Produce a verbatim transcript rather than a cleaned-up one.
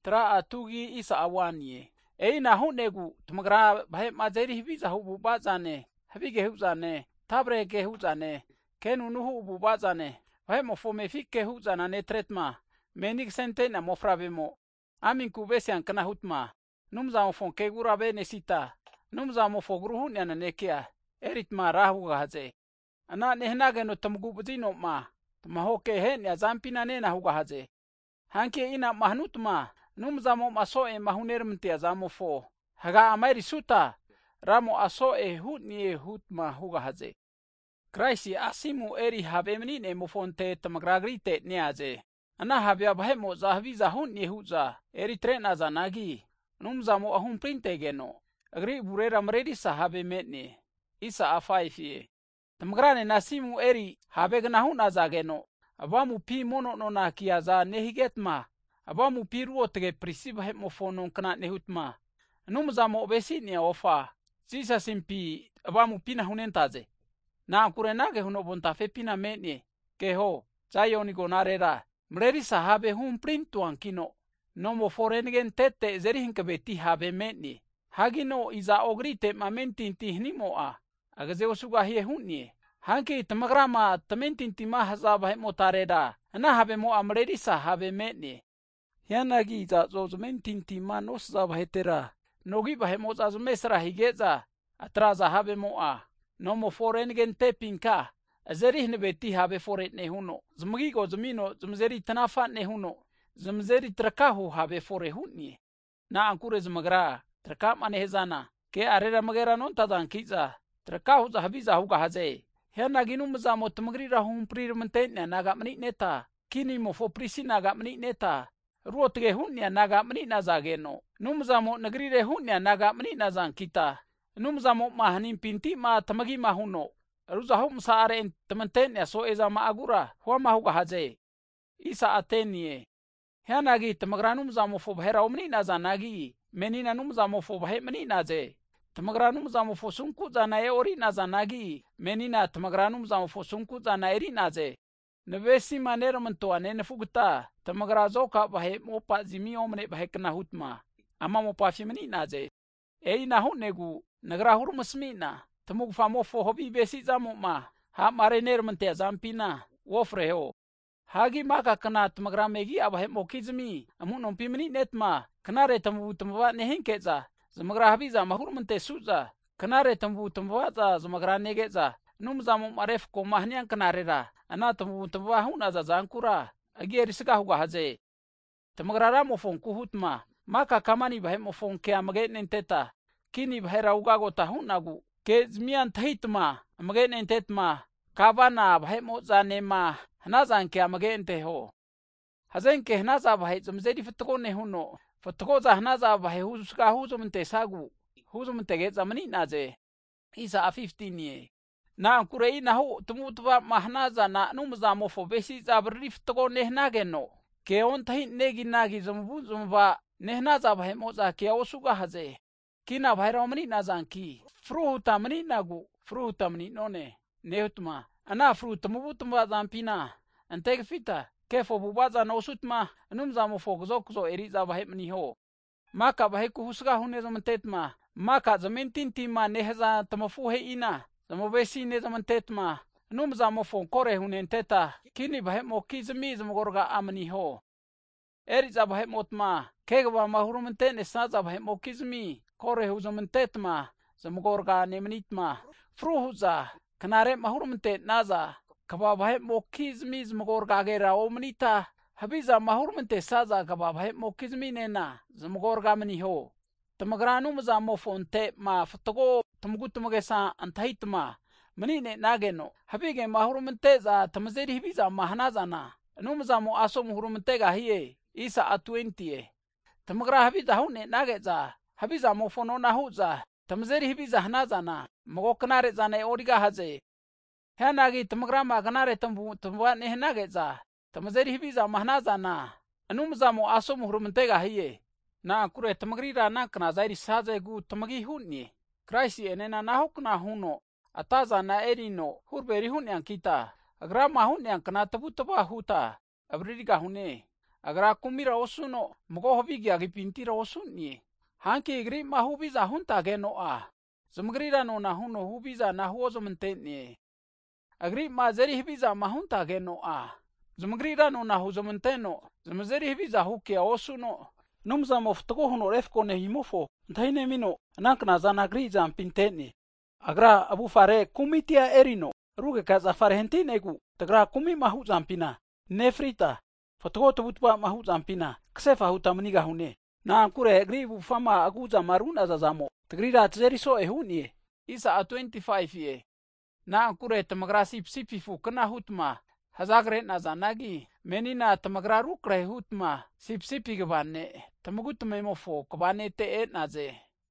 tra atugi isa awani e na hunegu tmagra bhai majeri hibiza hubu bazane habige huzane tabre ge huzane kenu nuhu bu bazane bhai mo fome fikke huzana ne tretma menik sente na mofravemo amin kubesian kana hutma numza mo fon kegura be nesita numza mo fogruhu na nekia eritma rahu haze ana nehnage no tamgu budino ma tmahoke he ne zampina ne na huga haze hanke ina mahnutma numza mo masoe mahunermte azamo fo haga amairi suta ramo asoe hutnie hutma huga haze kraisi asimu eri habemni ne mofonte tamagragrite niaze ana habya bahemo zahviza hunnie huza eri trena zanagi numza mo ahun printe geno agri burera mredi sahabe metne isa afaifi tamagrane nasimu eri habegna huna zageno abamu pi mono no na kiaza nehigetma abamu pi ruotge prisiba he mofonon kana nehutma numza mo obesi ni ofa sisa simpi abamu pina hunentaze na kurenage huno bontafe pina metne keho chayoni gonarera mredi sahabe hun printuan kino nomo forengen tete zeri hinkabeti habe metne hagino iza ogrite mamentinti hnimoa agaze osuga hie hunnie hanki tamagrama tamentinti ma hazaba he motareda ana habe mo amredi sahabe metne yanagi za zozumentinti ma nos zaba hetera nogi ba he mo za mesra higeza atraza habe mo a nomo forengen tepinka azeri hnebeti habe foretne huno zmgi go zmino zmzeri tanafa ne huno zmzeri trakahu habe fore hunnie na ankure zmagra trakam ane hezana ke arera magera non tadan kiza trakahu za habiza huga haze yanagi numza mo tmagri rahum prir mentenya naga mni neta kini mo fo prisi naga mni neta ruotge hunnya naga mni nazageno numza mo nagri re hunnya naga mni nazan kita numza mo mahnin pinti ma tmagi ma huno ruza hum saare tmantenya so eza ma agura huwa ma huga haze isa atenie yanagi tmagra numza mo fo bhera omni nazanagi menina numza mo fo bhe mni naze tmagranum zamo fo sunku zana e ori nazanagi menina tmagranum zamo fo sunku zana eri naze nevesi manera mentoane nefugta tmagra zoka bahe mopa zimi omne bahe kana hutma ama mopa fimni naze ei na hunegu nagra hurmusmina tmug famo fo hobi besi zamo ma ha mare ner mente zampina wofreo hagi maka kana tmagra megi abahe mokizmi amunon pimni netma kanare tamu tmwa nehinkeza zamagra habiza mahur mente suza kanare tambu tambaza zamagra negeza numza mo maref ko mahnian kanare ra ana tambu tamba huna za zankura ageri sika huga haze tamagra ra mo fon ku hutma maka kamani bahe mo fon ke amage nenteta kini bahe ra uga go tahunagu ke zmian thitma amage nentetma kabana bahe mo zanema hana zan ke amage ente ho hazen ke hana za bahe zamzedi futko ne huno Fotoko za hnaza bahe huzuka huzumte sagu huzumte ge zamani naze isa a fifteen ye na kurei na hu tumutwa mahnaza na numza mo fo besi za brif to nehnageno ke on tahi negi nagi zumbu zumba nehnaza bahe moza ke osuga haze kina bahe romani nazanki fruta mani nagu fruta mani none neutma ana fruta mubutma zampina anteg fita kefo bubaza no sutma numza mo fogzo kzo eriza bahe mni ho maka bahe ku husga hune zamantetma maka zamintinti ma nehza tamafu he ina zamobesi ne zamantetma numza mo fon kore hune teta kini bahe mo kizmi zamgorga amni ho eriza bahe motma kegba mahurumte ne saza bahe mo kizmi kore hu zamantetma zamgorga nemnitma fruhuza kanare mahurumte naza kaba bahe mokizmi zmgorga gera omnita habiza mahurmente saza kaba bahe mokizmi nena zmgorga mni ho tamagranu za mo fonte ma fotogo tamgutmagesa antahitma mni ne nageno habige mahurmente za tamzeri hibiza mahna zana numza mo aso muhurmente ga hiye isa a twenty tamagra habiza hune nageza habiza mo fono na huza tamzeri hibiza hna zana mogoknare zana origa haze hanagi tamagrama ganare tambu tambwa nehnageza tamazeri hibiza mahnaza na anumza mo aso muhrumntega hiye na kure tamagrira na kana zairi saze gu tamagi hunni kraisi enena na hukna huno ataza na erino hurberi hunni ankita agrama hunni ankana tabu taba huta abriga hunne agra kumira osuno mgo hobigi agi pintira osunni hanki gri ma hubiza hunta geno a zumgrira no na huno hubiza na huozo menteni agri ma zeri hibiza ma hunta geno a zumgrira no na huzo menteno zumzeri hibiza hukia osuno numza moftgo huno refko ne himofo ntaine mino nakna zana gri zam pinteni agra abu fare kumitia erino ruge kaza farhentine gu tagra kumi mahu zampina nefrita fotgo tubutba mahu zampina ksefa hutamniga hune na kure gribu fama aguza maruna zazamo tagrira tzeriso ehuni isa a twenty-five ye na kure tamagra sip sipifu kana hutma hazagre na zanagi menina tamagra rukre hutma sip sipi gbanne tamagut memofo kbane te e naze